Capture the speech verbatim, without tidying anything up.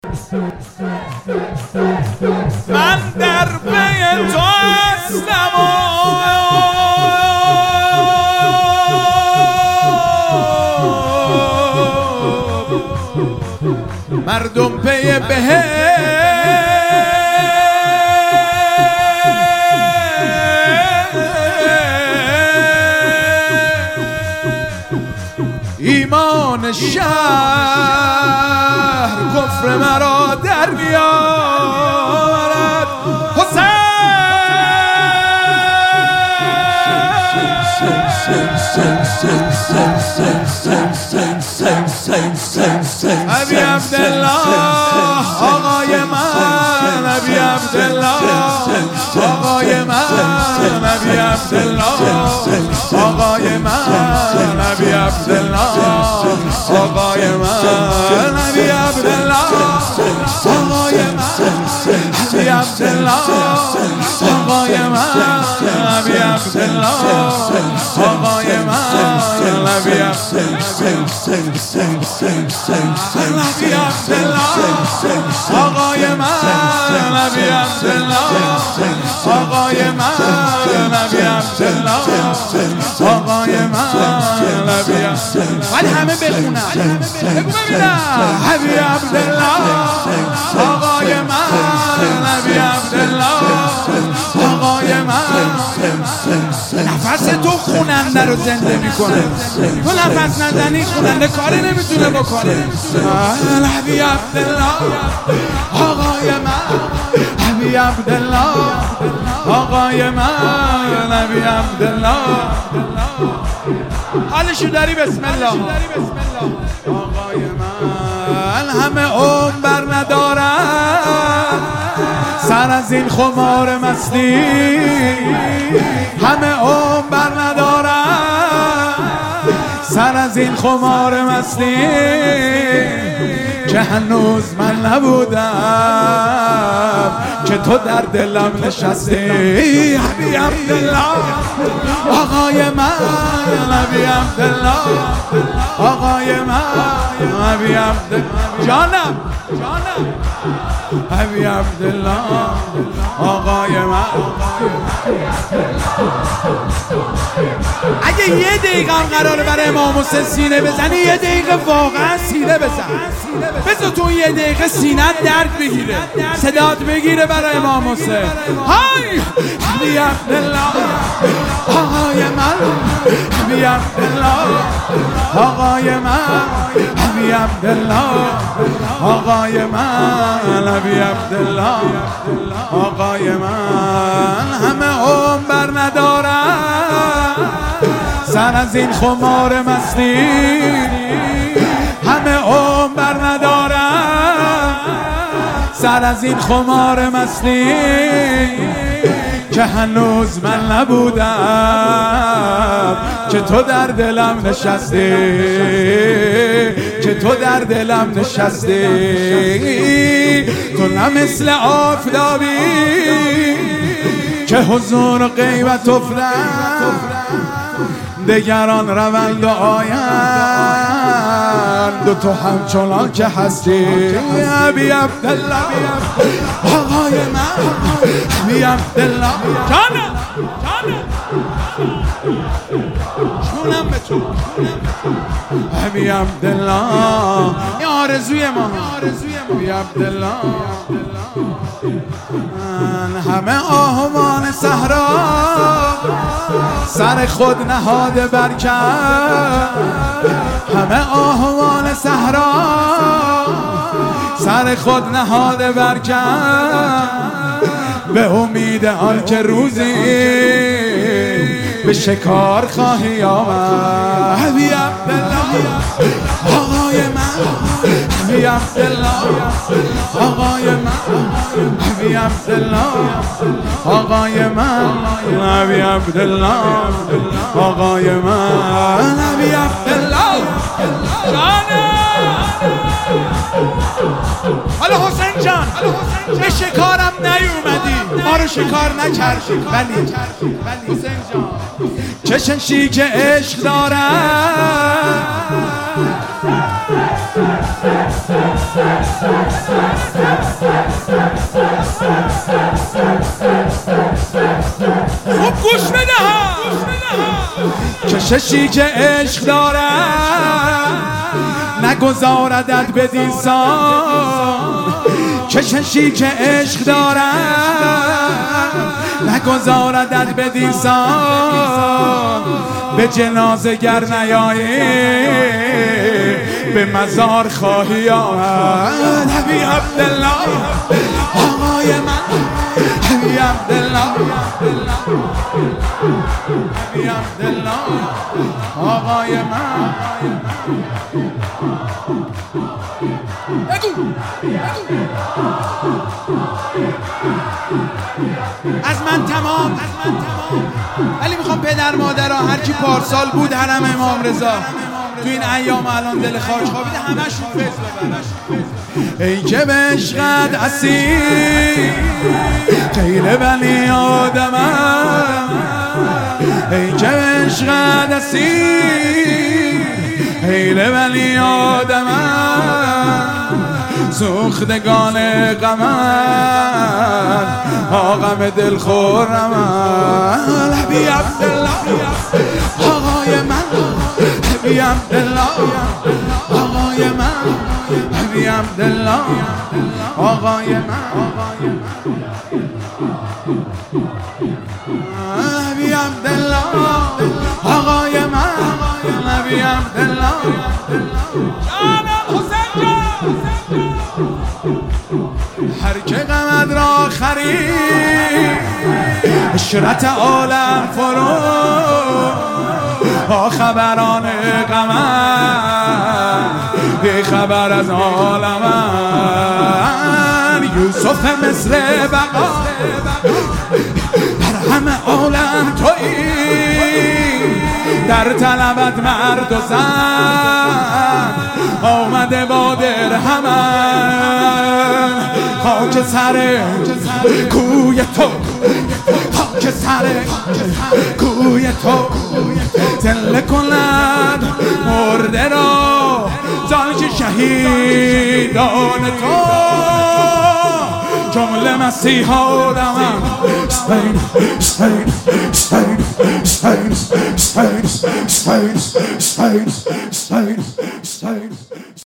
من در پی تو هستم و مردم پی بهشت. ایمان شهر کفر مرا در میارد. حسین ابی عبدالله آقای من، ابی عبدالله آقای من، ابی عبدالله آقای من، ابی عبدالله آقای من، ابی عبدالله آقای من، ابی عبدالله آقای من، ابی عبدالله آقای من، ابی آقای من، ابی عبدالله آقای من، ابی عبدالله آقای من، ابی ولی همه بخونن بگو ببینم. ابی عبدالله آقای من، ابی عبدالله آقای من. نفس تو خوننده رو زنده میکنه، تو نفس نزنی خوننده کاری نمیتونه بکنه. ابی عبدالله آقای من، ابی عبدالله آقای من، ابی عبدالله. حالشو داری؟ بسم الله. آقای من همه عمر بر ندارم سر از این خمار مستی، همه عمر بر ندارم سر از این خمار مستی که هنوز من نبودم که تو در دلم نشستی. ابی عبدالله آقای من، ابی عبدالله آقای من، ابی عبدالله جانم جانم ابی عبدالله آقای من. اگه یه دقیقه هم قراره برای امام حسین سینه بزنی، یه دقیقه واقعا سینه بزن. بذار تو یه دقیقه سینت درد بگیره، صدات بگیره برای امام حسین. های ابی عبدالله آقای من، ابی عبدالله آقای من، ابی عبدالله آقای من، ابی عبدالله آقای من. همه عمر بر ندارم سر از این خمار مستی، همه عمر بر ندارم سر از این خمار مستی که هنوز من نبودم که تو در دلم نشستی، که تو در دلم نشستی. تو نه مثل آفتابی که حضور و غیبت افتد، دگران روند و آیند و تو همچنان که هستی. ابی عبدالله آقای من، ابی عبدالله جانم جونم به تو، ابی عبدالله این آرزوی ما، ابی عبدالله. همه آهوان صحرا سر خود نهاده برکن، همه آهوان صحرا سر خود نهاده برکن به امید آن که روزی به شکار خواهی آمد. ابی عبدالله آقای من، ابی عبدالله آقای من، ابی عبدالله آقای من، ابی عبدالله آقای من، ابی عبدالله جانم. حالا حسین جان به شکارم نیومدی، ما رو شکار نکردی، ولی حسین جان چشنشی که عشق دارم خب گوش بده ها، کششی که عشق دارد نگذاردت به دیسان، کششی که عشق دارد نگذاردت به دیسان، به جنازه گر نیایی به مزار خواهی آمد. حبی عبدالله آقای من، حبی عبدالله، حبی عبدالله آقای من. از من تمام، ولی میخوام پدر مادر ها هرچی پارسال بود حرم امام رضا تو این ایام الان دل خارج خوابیده همشون فیض ببرن. ای که به عشقت اسیر غیر بنی آدمم، ای که به عشقت اسیر غیر بنی آدمم، سوختگان غمم آقام دل خورم. حبی عبدالله آقای من، حبی عبدالله آقای من، حبی عبدالله آقای من، حبی عبدالله آقای من، حبی عبدالله جانم حسین جان. هر که غمت را خرید اشرت عالم فرو، با خبران غمت بی خبر از عالمن. یوسف مصر بقا بر همه عالم تویی، در طلبت مرد و زن آمده با درهمن. خاک سر کوی تو، خاک سر کوی تو، تله کند مرده را زان که شهیدان تو جمله مسیحا دمن. Spain, Spain, Spain, Spain, Spain, Spain, Spain, Spain, Spain, Spain.